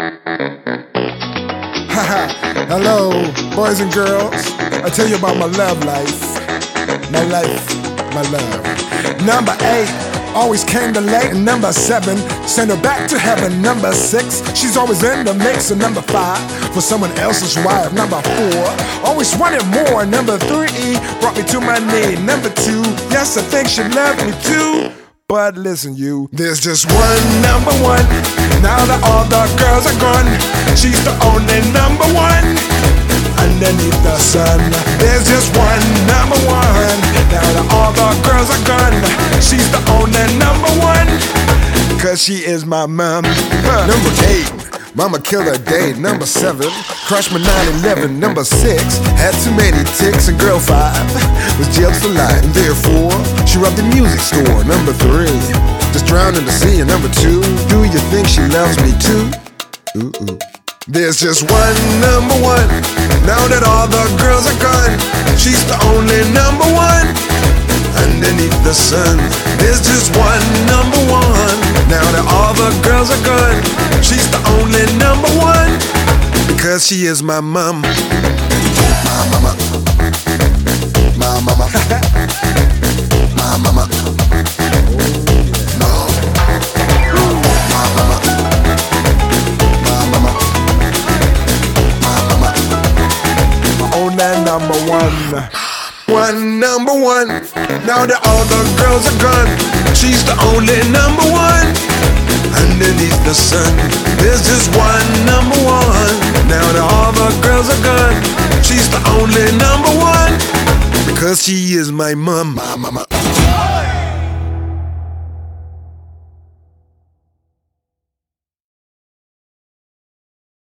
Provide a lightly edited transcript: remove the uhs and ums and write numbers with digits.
Hello, boys and girls. I tell you about my love life. My life, my love. Number 8, always came too late. And number 7, sent her back to heaven. Number 6, she's always in the mix. And number 5, for someone else's wife. Number 4, always wanted more. Number 3, brought me to my knee. Number 2, yes, I think she loved me too. But listen, you, there's just one number 1. Now that all the girls are gone, she's the only number 1 underneath the sun. There's just one number 1. Now that all the girls are gone, she's the only number 1, 'cause she is my mom. Number 8, mama killed her date. Number 7, crushed my 911. Number 6, had too many ticks. And girl 5 was jailed for life. And therefore, she robbed the music store. Number 3, just drowned in the sea. And number 2, do you think she loves me too? Ooh. There's just one number 1. Now that all the girls are gone, she's the only number 1 underneath the sun. There's just one number 1. Now that all the girls are gone, she's the only number 1, because she is my mom. My mama. My mama. My mama. No. My mama. My mama. My mama. My only number 1. One number 1. Now that all the girls are gone, she's the only number 1 underneath the sun. There's just one number 1. Now that all the girls are gone, she's the only number 1, because she is my mom. My mama.